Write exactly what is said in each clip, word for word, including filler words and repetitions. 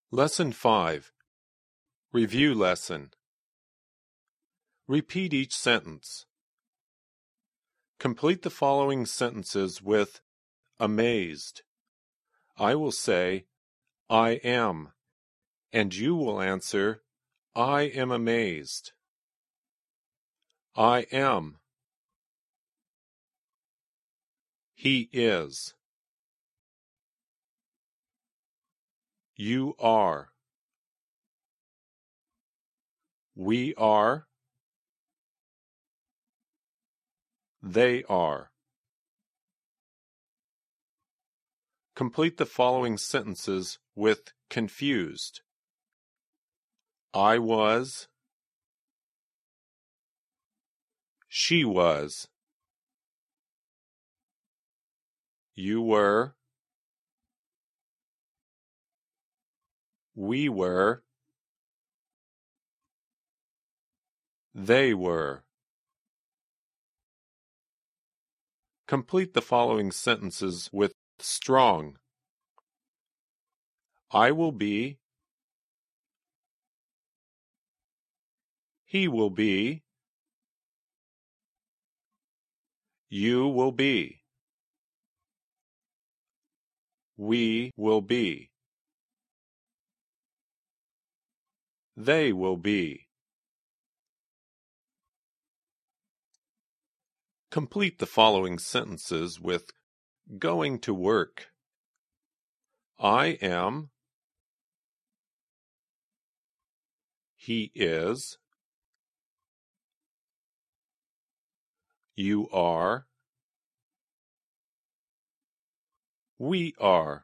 Lesson five. Review lesson. Repeat each sentence. Complete the following sentences with amazed. I will say, I am, and you will answer, I am amazed. I am. He is. You are. We are. They are. Complete the following sentences with confused. I was. She was. You were. We were. They were. Complete the following sentences with strong. I will be. He will be. You will be. We will be. They will be. Complete the following sentences with going to work. I am. He is. You are. We are.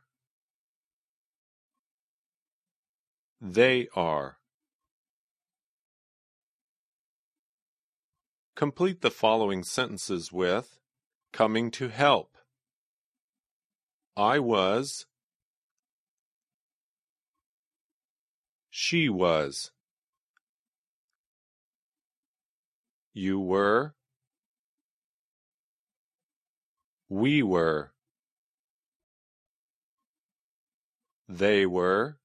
They are. Complete the following sentences with coming to help. I was. She was. You were. We were. They were.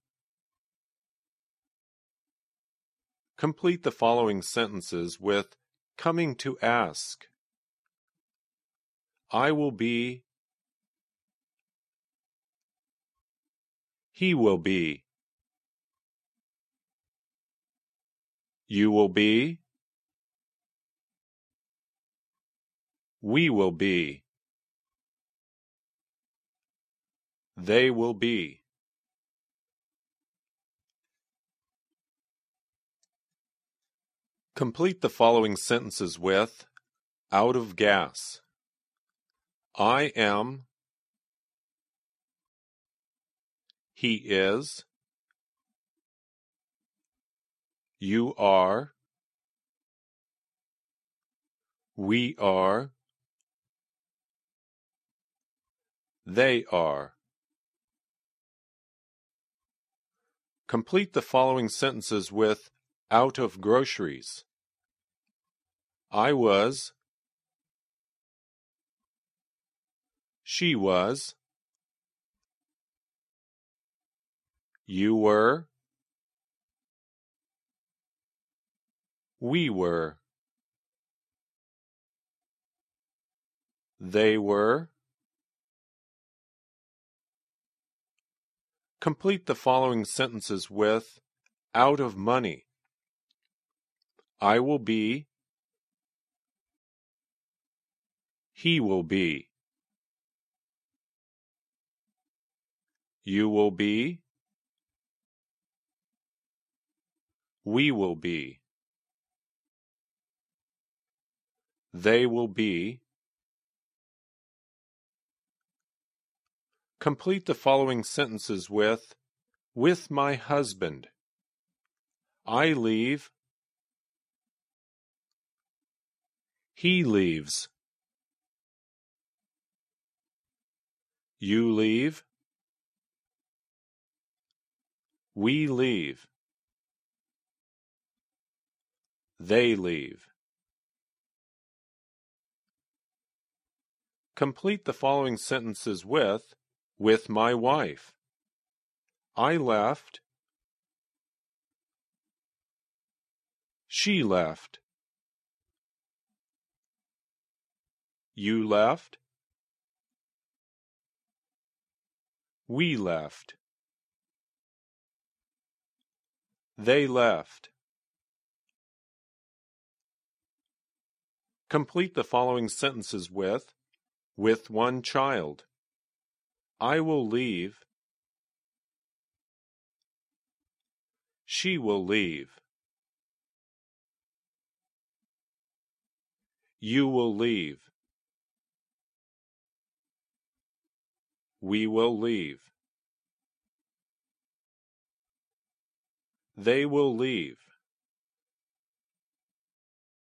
Complete the following sentences with coming to ask. I will be. He will be. You will be. We will be. They will be. Complete the following sentences with out of gas. I am. He is. You are. We are. They are. Complete the following sentences with out of groceries. I was. She was. You were. We were. They were. Complete the following sentences with out of money. I will be. He will be. You will be. We will be. They will be. Complete the following sentences with with my husband. I leave. He leaves. You leave. We leave. They leave. Complete the following sentences with with my wife. I left. She left. You left. We left. They left. Complete the following sentences with with one child. I will leave. She will leave. You will leave. We will leave. They will leave.